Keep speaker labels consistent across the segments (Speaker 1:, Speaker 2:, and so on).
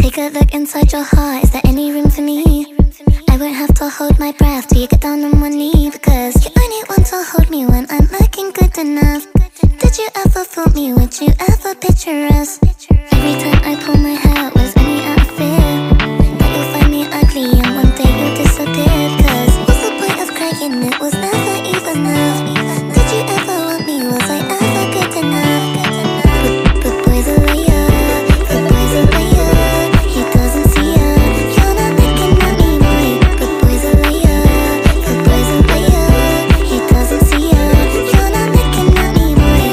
Speaker 1: Take a look inside your heart, is there any room for me? I won't have to hold my breath till you get down on one knee, because you only want to hold me when I'm looking good enough. Did you ever fool me? Would you ever picture us? Every time I pull my hair, it was only out of fear that you'll find me ugly and one day you'll disappear. Cause what's the point of crying? It was never even enough. Did you ever want me? Was I ever good enough? But boys are liar, but boys are liar. He doesn't see ya, you're not looking at me, boy. But boys are liar, but boys are liar. He doesn't see ya, you're not looking at me, boy.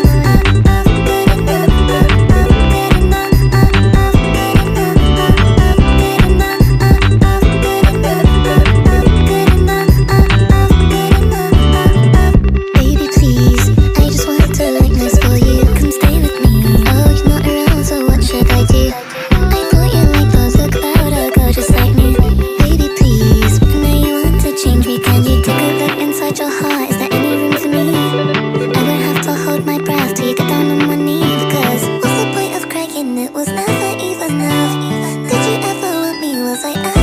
Speaker 1: Baby, please, I just want to look nice for you. Come stay with me. Oh, you're not around, so what should I do? I thought you liked those, look about a girl just like me. Baby, please, I know you want to change me. Can you take a look inside your heart? Is there any room for me? I won't have to hold my breath till you get down on one knee, because what's the point of crying? It was never even enough. Did you ever want me? Was I ever